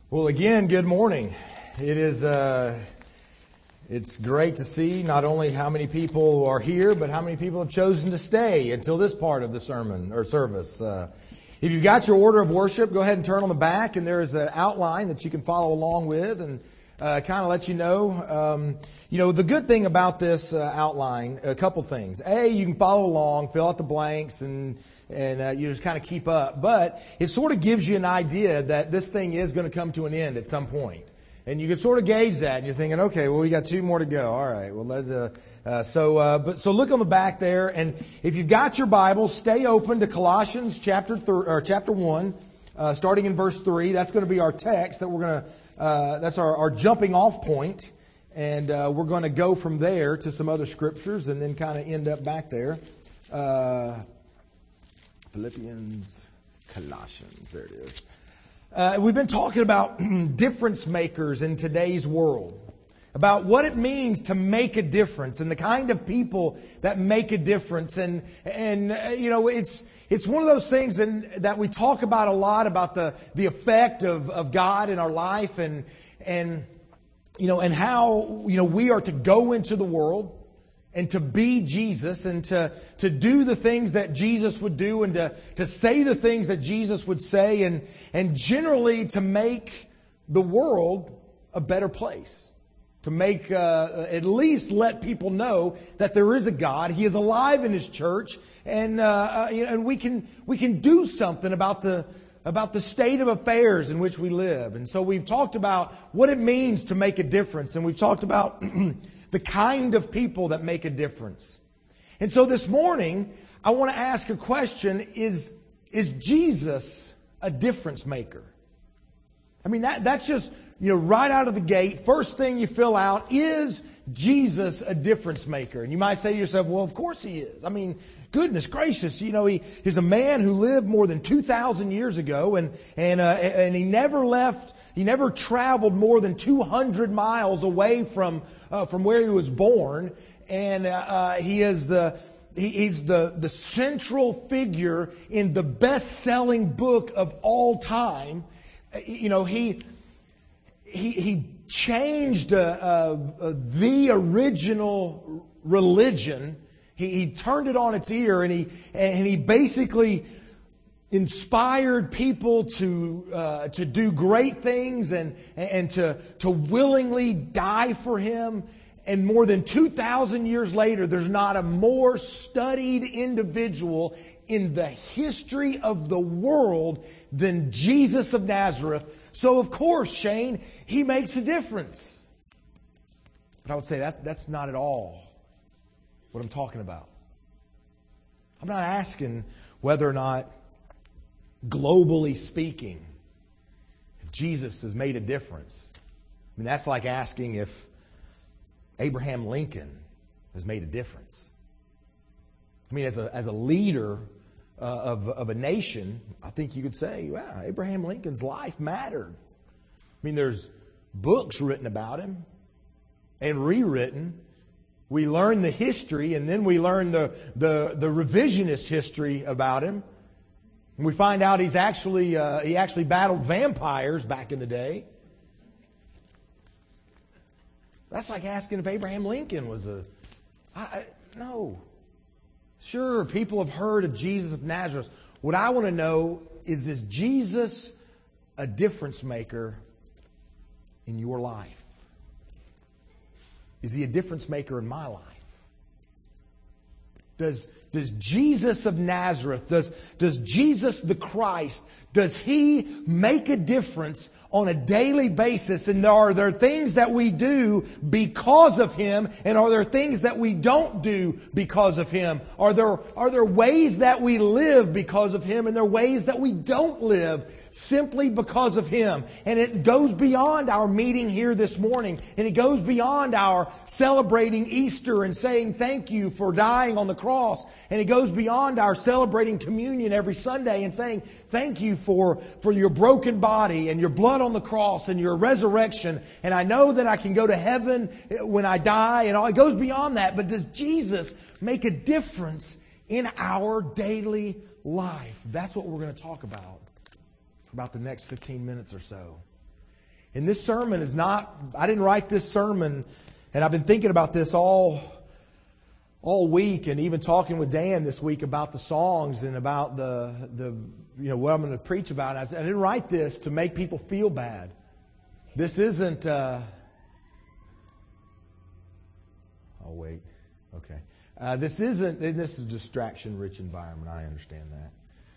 Well, again, good morning. It's great to see not only how many people are here, but how many people have chosen to stay until this part of the sermon or service. If you've got your order of worship, go ahead and turn on the back, and there is an outline that you can follow along with, and kind of let you know. The good thing about this outline, a couple things. A, you can follow along, fill out the blanks, and you just kind of keep up. But it sort of gives you an idea that this thing is going to come to an end at some point. And you can sort of gauge that, and you're thinking, okay, well, we got 2 more to go. All right, well, so look on the back there, and if you've got your Bible, stay open to Colossians chapter 1, starting in verse 3. That's going to be our text that we're going to. That's our jumping off point, and we're going to go from there to some other scriptures, and then kind of end up back there. Philippians, Colossians, there it is. We've been talking about difference makers in today's world, about what it means to make a difference and the kind of people that make a difference. And it's one of those things that we talk about a lot, about the effect of God in our life and how we are to go into the world and to be Jesus and to do the things that Jesus would do and to say the things that Jesus would say and generally to make the world a better place. To make, at least let people know that there is a God. He is alive in His church, and we can do something about the state of affairs in which we live. And so we've talked about what it means to make a difference, and we've talked about the kind of people that make a difference. And so this morning, I want to ask a question: Is Jesus a difference maker? I mean, that's just, right out of the gate, first thing you fill out, is Jesus a difference maker? And you might say to yourself, well, of course He is. I mean, goodness gracious, He's a man who lived more than 2,000 years ago, and He never left. He never traveled more than 200 miles away from where He was born, and He's the central figure in the best-selling book of all time. He changed the original religion. He turned it on its ear, and he basically inspired people to do great things and to willingly die for Him. And more than 2,000 years later, there's not a more studied individual in the history of the world than Jesus of Nazareth. So of course, Shane, He makes a difference. But I would say that's not at all what I'm talking about. I'm not asking whether or not, globally speaking, if Jesus has made a difference. I mean, that's like asking if Abraham Lincoln has made a difference. I mean, as a leader of a nation, I think you could say, wow, Abraham Lincoln's life mattered. I mean, there's books written about him and rewritten. We learn the history, and then we learn the revisionist history about him. And we find out he actually battled vampires back in the day. That's like asking if Abraham Lincoln was no. Sure, people have heard of Jesus of Nazareth. What I want to know is Jesus a difference maker in your life? Is He a difference maker in my life? Does Jesus of Nazareth, does Jesus the Christ, does He make a difference on a daily basis? And are there things that we do because of Him? And are there things that we don't do because of Him? Are there ways that we live because of Him? And there are ways that we don't live simply because of Him? And it goes beyond our meeting here this morning. And it goes beyond our celebrating Easter and saying thank you for dying on the cross. And it goes beyond our celebrating communion every Sunday and saying thank you for your broken body and your blood on the cross and your resurrection. And I know that I can go to heaven when I die and all. It goes beyond that. But does Jesus make a difference in our daily life? That's what we're going to talk about for about the next 15 minutes or so. And this sermon is not, I didn't write this sermon, and I've been thinking about this all week, and even talking with Dan this week about the songs and about the what I'm going to preach about. I didn't write this to make people feel bad. This isn't, I'll wait. Okay. This is a distraction-rich environment. I understand that.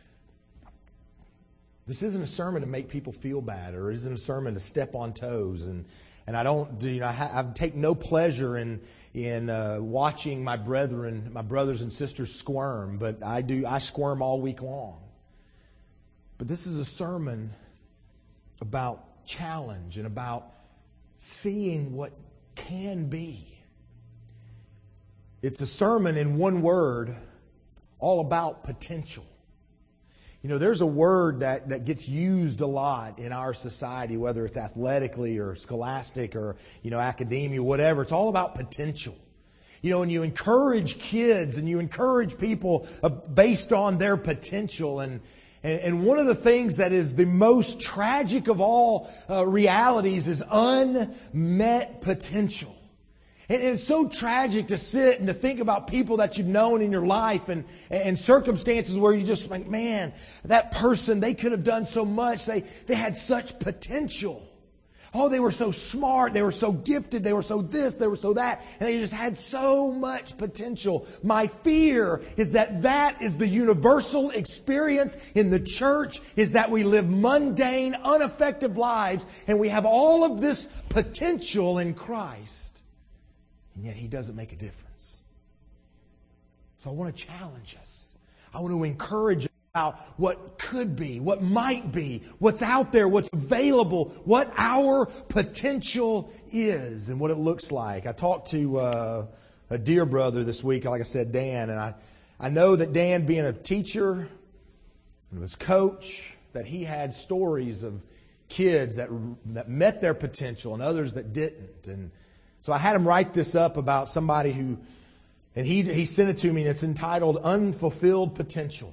This isn't a sermon to make people feel bad, or isn't a sermon to step on toes. And I don't do. I take no pleasure in watching my brothers and sisters squirm, but I do. I squirm all week long. But this is a sermon about challenge and about seeing what can be. It's a sermon in one word, all about potential. There's a word that gets used a lot in our society, whether it's athletically or scholastic or, academia, whatever. It's all about potential. And you encourage kids and you encourage people based on their potential. And one of the things that is the most tragic of all realities is unmet potential. And it's so tragic to sit and to think about people that you've known in your life and circumstances where you just like, man, that person, they could have done so much. They had such potential. Oh, they were so smart. They were so gifted. They were so this. They were so that. And they just had so much potential. My fear is that is the universal experience in the church, is that we live mundane, ineffective lives, and we have all of this potential in Christ. And yet He doesn't make a difference. So I want to challenge us. I want to encourage us about what could be, what might be, what's out there, what's available, what our potential is and what it looks like. I talked to a dear brother this week, like I said, Dan, and I know that Dan, being a teacher and his coach, that he had stories of kids that met their potential and others that didn't. And so I had him write this up about somebody who, and he sent it to me, and it's entitled Unfulfilled Potential.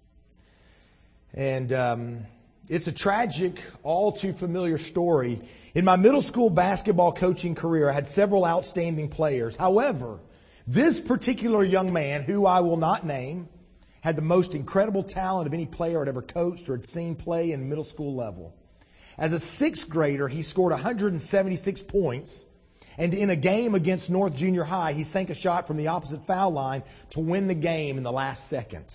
And it's a tragic, all too familiar story. In my middle school basketball coaching career, I had several outstanding players. However, this particular young man, who I will not name, had the most incredible talent of any player I'd ever coached or had seen play in middle school level. As a sixth grader, he scored 176 points. And in a game against North Junior High, he sank a shot from the opposite foul line to win the game in the last second.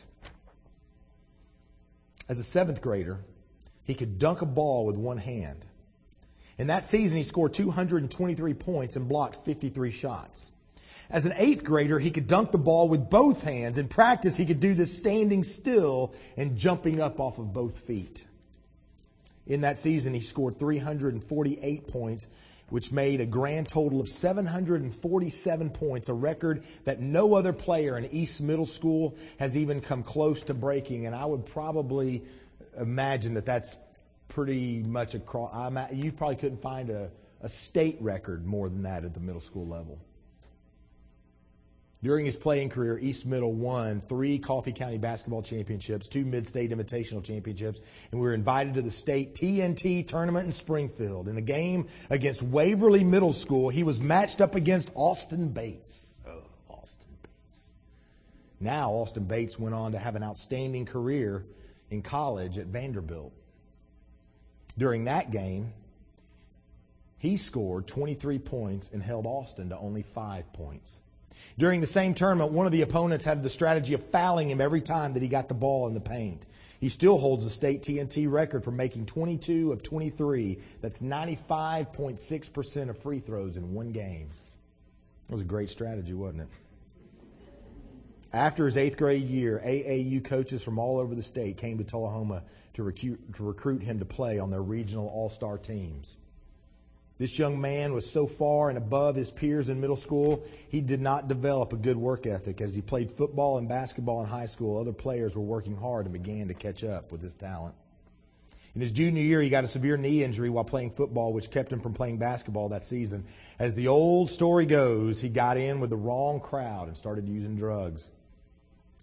As a seventh grader, he could dunk a ball with one hand. In that season, he scored 223 points and blocked 53 shots. As an eighth grader, he could dunk the ball with both hands. In practice, he could do this standing still and jumping up off of both feet. In that season, he scored 348 points, which made a grand total of 747 points, a record that no other player in East Middle School has even come close to breaking. And I would probably imagine that that's pretty much across. You probably couldn't find a state record more than that at the middle school level. During his playing career, East Middle won 3 Coffee County basketball championships, 2 Mid-State Invitational championships, and we were invited to the state TNT tournament in Springfield. In a game against Waverly Middle School, he was matched up against Austin Bates. Oh, Austin Bates. Now, Austin Bates went on to have an outstanding career in college at Vanderbilt. During that game, he scored 23 points and held Austin to only 5 points. During the same tournament, one of the opponents had the strategy of fouling him every time that he got the ball in the paint. He still holds the state TNT record for making 22 of 23. That's 95.6% of free throws in one game. That was a great strategy, wasn't it? After his 8th grade year, AAU coaches from all over the state came to Tullahoma to recruit him to play on their regional all-star teams. This young man was so far and above his peers in middle school, he did not develop a good work ethic. As he played football and basketball in high school, other players were working hard and began to catch up with his talent. In his junior year, he got a severe knee injury while playing football, which kept him from playing basketball that season. As the old story goes, he got in with the wrong crowd and started using drugs.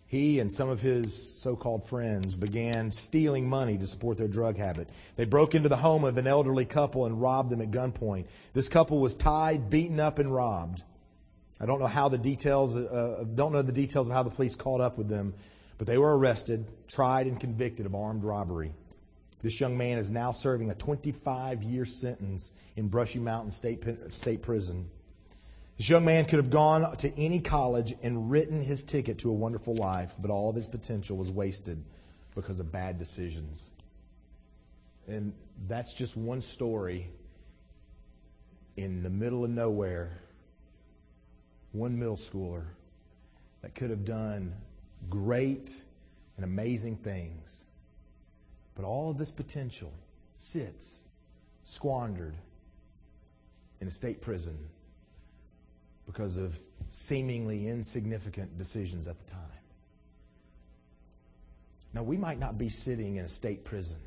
he and some of his so-called friends began stealing money to support their drug habit. They broke into the home of an elderly couple and robbed them at gunpoint. This couple was tied, beaten up, and robbed. I don't know the details of how the police caught up with them, but they were arrested, tried, and convicted of armed robbery. This young man is now serving a 25-year sentence in Brushy Mountain State Prison. This young man could have gone to any college and written his ticket to a wonderful life, but all of his potential was wasted because of bad decisions. And that's just one story in the middle of nowhere. One middle schooler that could have done great and amazing things. But all of this potential sits squandered in a state prison because of seemingly insignificant decisions at the time. Now, we might not be sitting in a state prison,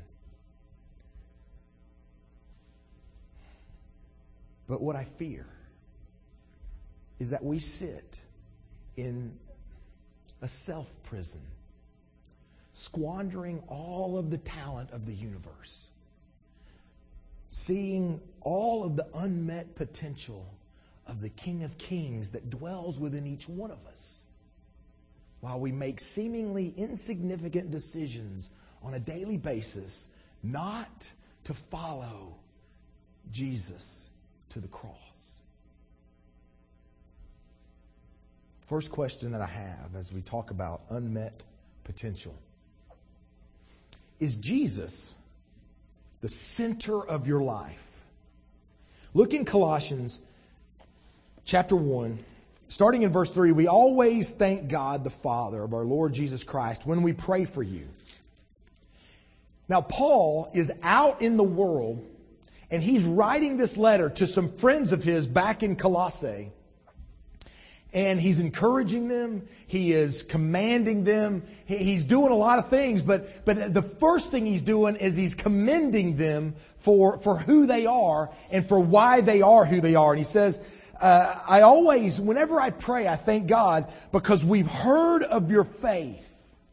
but what I fear is that we sit in a self-prison, squandering all of the talent of the universe, seeing all of the unmet potential of the King of Kings that dwells within each one of us, while we make seemingly insignificant decisions on a daily basis not to follow Jesus to the cross. First question that I have as we talk about unmet potential. Is Jesus the center of your life? Look in Colossians chapter 1, starting in verse 3. We always thank God the Father of our Lord Jesus Christ when we pray for you. Now, Paul is out in the world, and he's writing this letter to some friends of his back in Colossae. And he's encouraging them. He is commanding them. He's doing a lot of things. But the first thing he's doing is he's commending them for who they are and for why they are who they are. And he says, whenever I pray, I thank God because we've heard of your faith.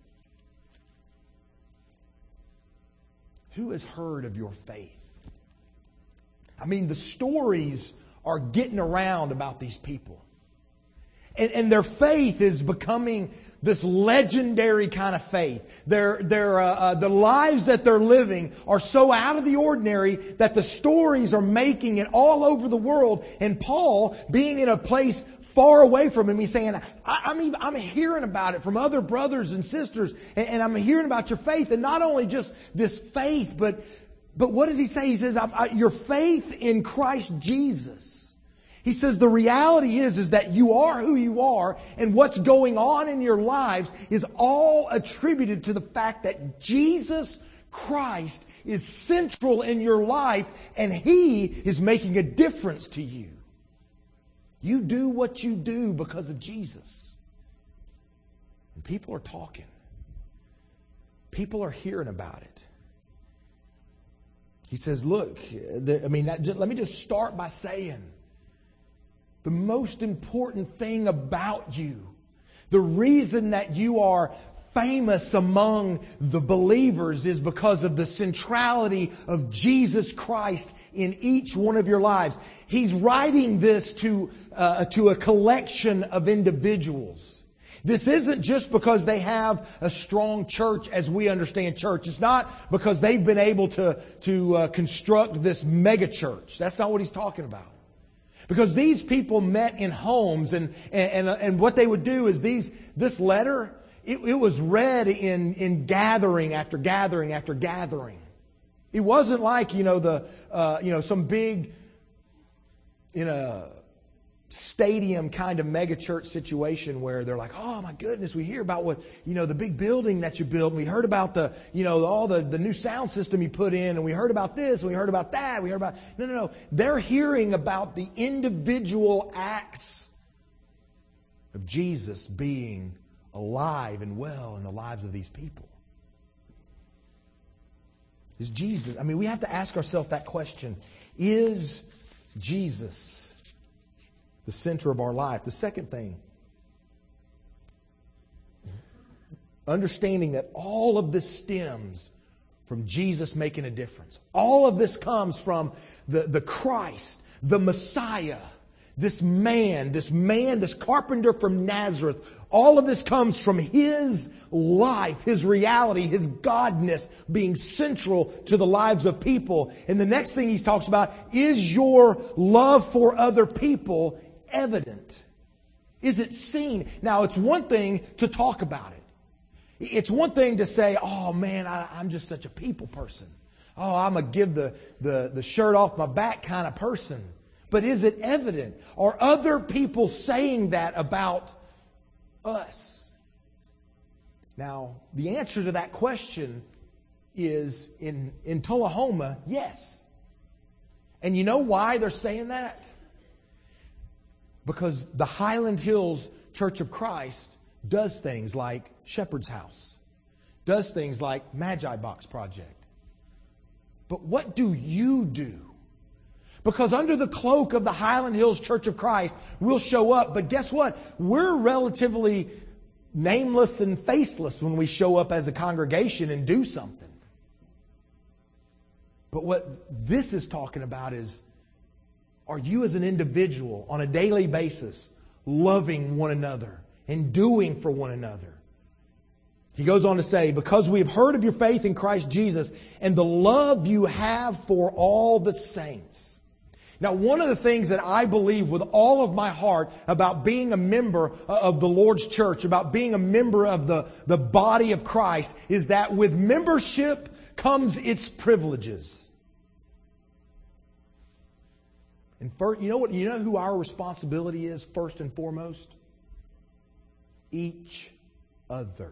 Who has heard of your faith? I mean, the stories are getting around about these people. And their faith is becoming this legendary kind of faith. The lives that they're living are so out of the ordinary that the stories are making it all over the world. And Paul, being in a place far away from him, he's saying, I'm hearing about it from other brothers and sisters. And I'm hearing about your faith. And not only just this faith, but what does he say? He says, your faith in Christ Jesus. He says the reality is that you are who you are, and what's going on in your lives is all attributed to the fact that Jesus Christ is central in your life, and He is making a difference to you. You do what you do because of Jesus. And people are talking. People are hearing about it. He says, look, let me just start by saying, the most important thing about you, the reason that you are famous among the believers is because of the centrality of Jesus Christ in each one of your lives. He's writing this to a collection of individuals. This isn't just because they have a strong church as we understand church. It's not because they've been able to construct this mega church. That's not what he's talking about. Because these people met in homes, and what they would do is this letter, it was read in gathering after gathering after gathering. It wasn't like some big stadium kind of mega church situation where they're like, oh my goodness, we hear about what the big building that you built, and we heard about the all the new sound system you put in, and we heard about this, and we heard about that, we heard about no. They're hearing about the individual acts of Jesus being alive and well in the lives of these people. Is Jesus? We have to ask ourselves that question: is Jesus the center of our life? The second thing understanding that all of this stems from Jesus making a difference. All of this comes from the Christ, the Messiah, this carpenter from Nazareth. All of this comes from His life, His reality, His Godness being central to the lives of people. And the next thing He talks about, is your love for other people evident? Is it seen? Now, it's one thing to talk about it. It's one thing to say, oh man, I'm just such a people person. Oh, I'm going to give the shirt off my back kind of person. But is it evident? Are other people saying that about us? Now, the answer to that question is in Tullahoma, yes. And you know why they're saying that? Because the Highland Hills Church of Christ does things like Shepherd's House, does things like Magi Box Project. But what do you do? Because under the cloak of the Highland Hills Church of Christ, we'll show up. But guess what? We're relatively nameless and faceless when we show up as a congregation and do something. But what this is talking about is, are you as an individual on a daily basis loving one another and doing for one another? He goes on to say, because we have heard of your faith in Christ Jesus and the love you have for all the saints. Now, one of the things that I believe with all of my heart about being a member of the Lord's church, about being a member of the body of Christ, is that with membership comes its privileges. And first, you know who our responsibility is first and foremost? Each other.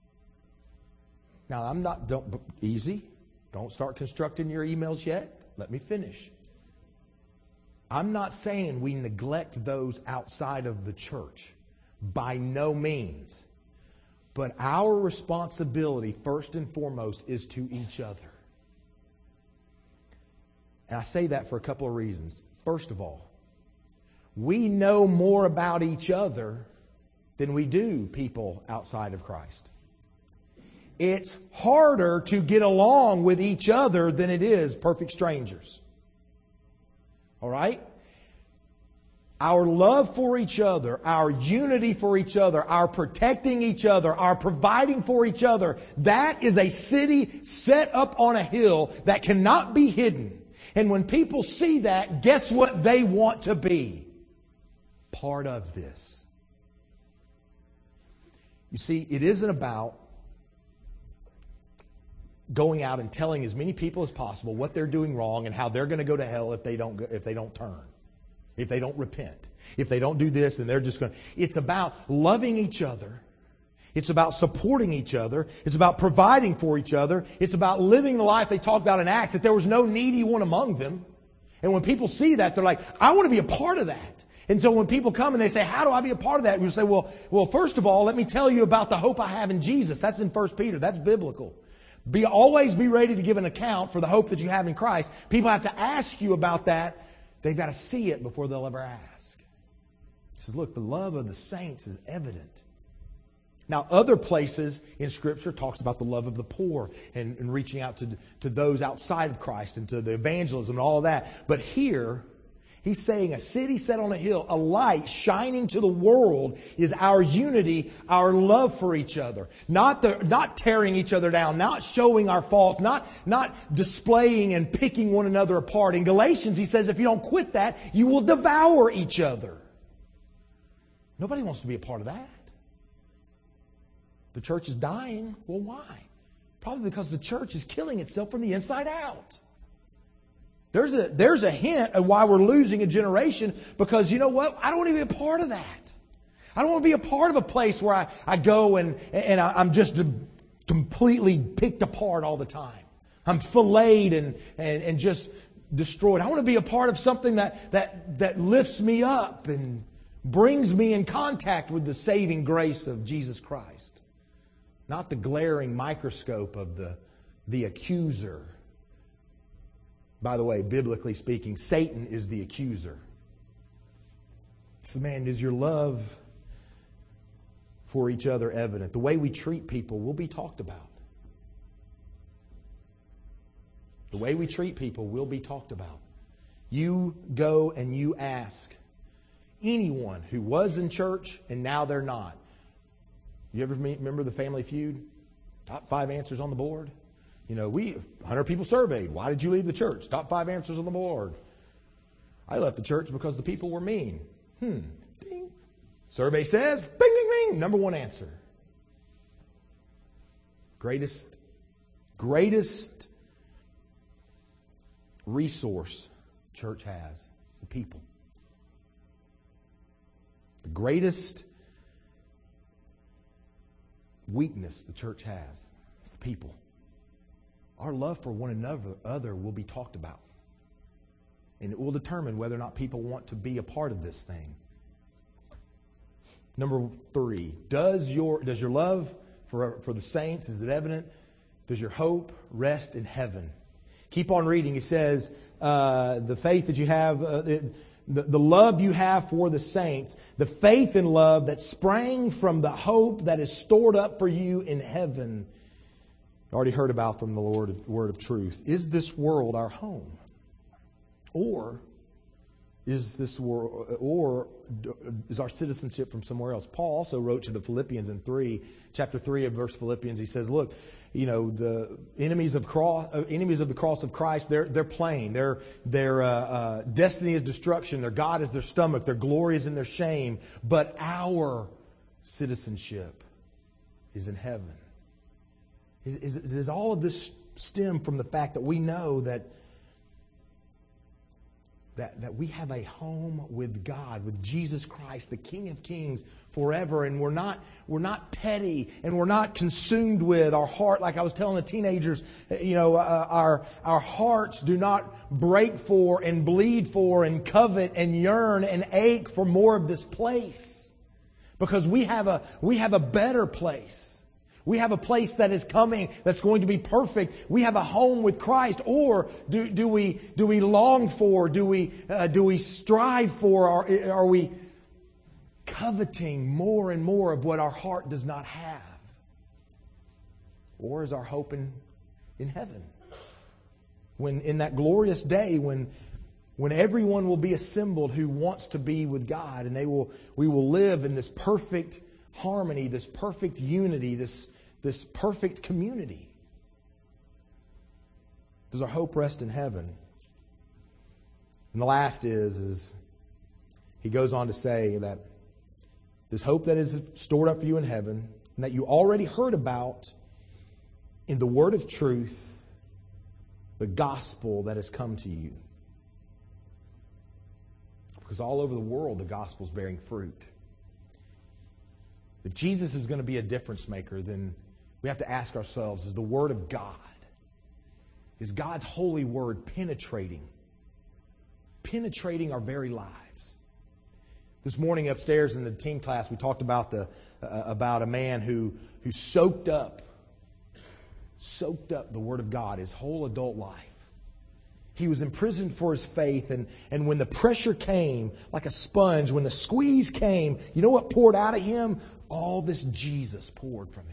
Now, easy. Don't start constructing your emails yet. Let me finish. I'm not saying we neglect those outside of the church. By no means. But our responsibility, first and foremost, is to each other. And I say that for a couple of reasons. First of all, we know more about each other than we do people outside of Christ. It's harder to get along with each other than it is perfect strangers. All right? Our love for each other, our unity for each other, our protecting each other, our providing for each other, that is a city set up on a hill that cannot be hidden. And when people see that, guess what they want to be? Part of this. You see, it isn't about going out and telling as many people as possible what they're doing wrong and how they're going to go to hell if they don't turn, if they don't repent, if they don't do this, then they're just going to. It's about loving each other. It's about supporting each other. It's about providing for each other. It's about living the life they talked about in Acts, that there was no needy one among them. And when people see that, they're like, I want to be a part of that. And so when people come and they say, how do I be a part of that? We say, well, first of all, let me tell you about the hope I have in Jesus. That's in 1 Peter. That's biblical. Always be ready to give an account for the hope that you have in Christ. People have to ask you about that. They've got to see it before they'll ever ask. He says, look, the love of the saints is evident. Now, other places in Scripture talks about the love of the poor and reaching out to those outside of Christ and to the evangelism and all of that. But here, he's saying a city set on a hill, a light shining to the world, is our unity, our love for each other. Not tearing each other down, not showing our fault, not displaying and picking one another apart. In Galatians, he says, if you don't quit that, you will devour each other. Nobody wants to be a part of that. The church is dying. Well, why? Probably because the church is killing itself from the inside out. There's a hint of why we're losing a generation, because you know what? I don't want to be a part of that. I don't want to be a part of a place where I go and I'm just completely picked apart all the time. I'm filleted and just destroyed. I want to be a part of something that lifts me up and brings me in contact with the saving grace of Jesus Christ. Not the glaring microscope of the accuser. By the way, biblically speaking, Satan is the accuser. So, man, is your love for each other evident. The way we treat people will be talked about. The way we treat people will be talked about. You go and you ask anyone who was in church and now they're not. You ever remember the Family Feud? Top 5 answers on the board. 100 people surveyed. Why did you leave the church? Top 5 answers on the board. I left the church because the people were mean. Ding. Survey says, bing, bing, bing. Number 1 answer. Greatest resource church has is the people. The greatest weakness the church has is the people. Our love for one another will be talked about. And it will determine whether or not people want to be a part of this thing. Number 3, does your love for the saints, is it evident? Does your hope rest in heaven? Keep on reading. He says, the faith that you have, the love you have for the saints, the faith and love that sprang from the hope that is stored up for you in heaven. Already heard about from the Lord, word of truth. Is this world our home? Or is our citizenship from somewhere else? Paul also wrote to the Philippians in chapter 3 of verse Philippians. He says, look, the enemies of the cross of Christ, they're plain. Their destiny is destruction. Their God is their stomach. Their glory is in their shame. But our citizenship is in heaven. Does all of this stem from the fact that we know that we have a home with God, with Jesus Christ, the King of Kings, forever, and we're not petty, and we're not consumed with our heart, like I was telling the teenagers. Our hearts do not break for and bleed for and covet and yearn and ache for more of this place, because we have a better place. We have a place that is coming that's going to be perfect. We have a home with Christ. Or do we long for? Do we strive for? Are we coveting more and more of what our heart does not have? Or is our hope in heaven? When in that glorious day when everyone will be assembled who wants to be with God, and we will live in this perfect harmony, this perfect unity, this perfect community. Does our hope rest in heaven? And the last is he goes on to say that this hope that is stored up for you in heaven, and that you already heard about in the word of truth, the gospel that has come to you. Because all over the world, the gospel is bearing fruit. If Jesus is going to be a difference maker, then we have to ask ourselves, is the Word of God, is God's holy Word penetrating our very lives? This morning upstairs in the teen class, we talked about a man who soaked up the Word of God his whole adult life. He was imprisoned for his faith, and when the pressure came, like a sponge, when the squeeze came, you know what poured out of him? All this Jesus poured from him.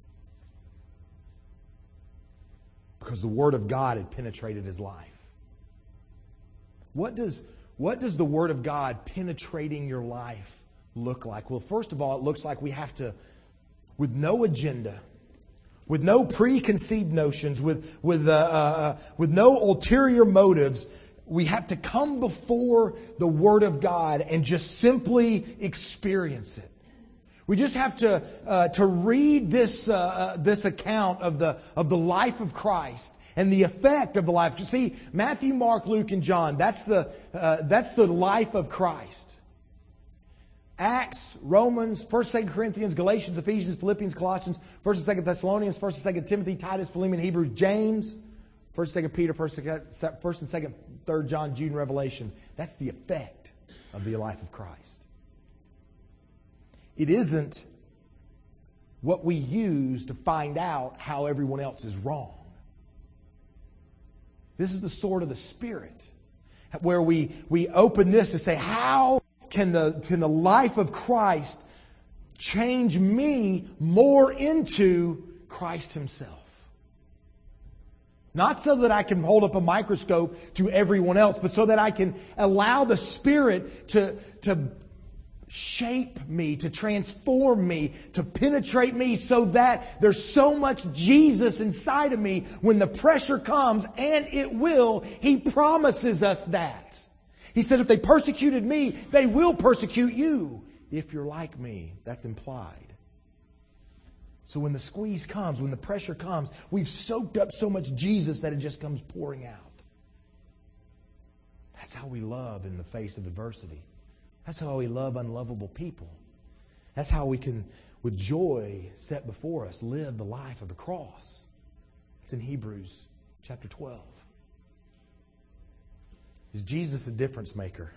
Because the Word of God had penetrated his life. What does the Word of God penetrating your life look like? Well, first of all, it looks like we have to, with no agenda, with no preconceived notions, with no ulterior motives, we have to come before the Word of God and just simply experience it. We just have to read this account of the life of Christ and the effect of the life. You see, Matthew, Mark, Luke, and John, that's the life of Christ. Acts, Romans, 1st, 2nd Corinthians, Galatians, Ephesians, Philippians, Colossians, 1st and 2nd Thessalonians, 1st and 2nd Timothy, Titus, Philemon, Hebrews, James, 1st and 2nd Peter, 1st and 2nd, 3rd John, Jude, and Revelation. That's the effect of the life of Christ. It isn't what we use to find out how everyone else is wrong. This is the sword of the Spirit, where we open this and say, how can the life of Christ change me more into Christ Himself. Not so that I can hold up a microscope to everyone else, but so that I can allow the Spirit to shape me, to transform me, to penetrate me so that there's so much Jesus inside of me when the pressure comes, and it will. He promises us that. He said, if they persecuted me, they will persecute you. If you're like me, that's implied. So when the squeeze comes, when the pressure comes, we've soaked up so much Jesus that it just comes pouring out. That's how we love in the face of adversity. That's how we love unlovable people. That's how we can, with joy set before us, live the life of the cross. It's in Hebrews chapter 12. Is Jesus a difference maker?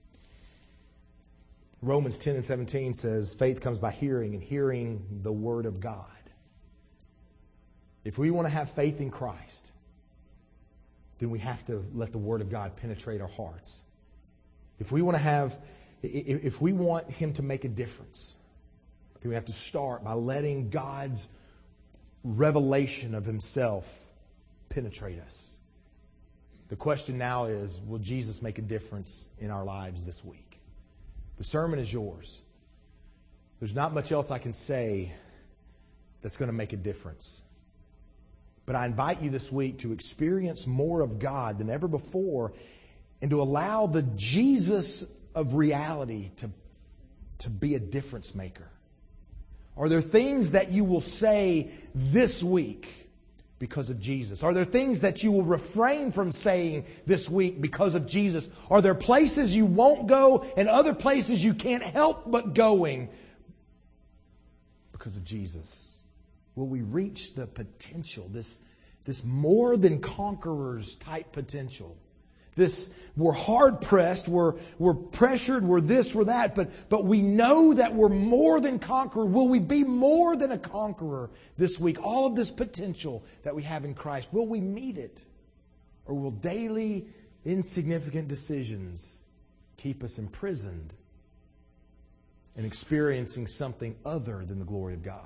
Romans 10 and 17 says, faith comes by hearing, and hearing the Word of God. If we want to have faith in Christ, then we have to let the Word of God penetrate our hearts. If we want Him to make a difference, then we have to start by letting God's revelation of Himself penetrate us. The question now is, will Jesus make a difference in our lives this week? The sermon is yours. There's not much else I can say that's going to make a difference. But I invite you this week to experience more of God than ever before, and to allow the Jesus of reality to be a difference maker. Are there things that you will say this week because of Jesus? Are there things that you will refrain from saying this week because of Jesus? Are there places you won't go and other places you can't help but going because of Jesus? Will we reach the potential, this more than conquerors type potential? We're hard pressed, we're pressured, we're this, we're that, but we know that we're more than conqueror. Will we be more than a conqueror this week? All of this potential that we have in Christ, will we meet it? Or will daily insignificant decisions keep us imprisoned and experiencing something other than the glory of God?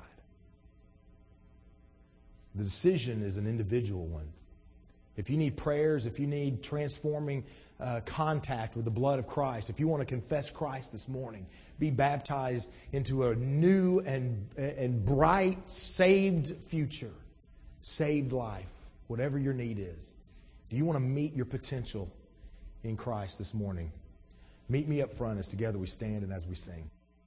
The decision is an individual one. If you need prayers, if you need transforming contact with the blood of Christ, if you want to confess Christ this morning, be baptized into a new and bright, saved future, saved life, whatever your need is. Do you want to meet your potential in Christ this morning? Meet me up front as together we stand and as we sing.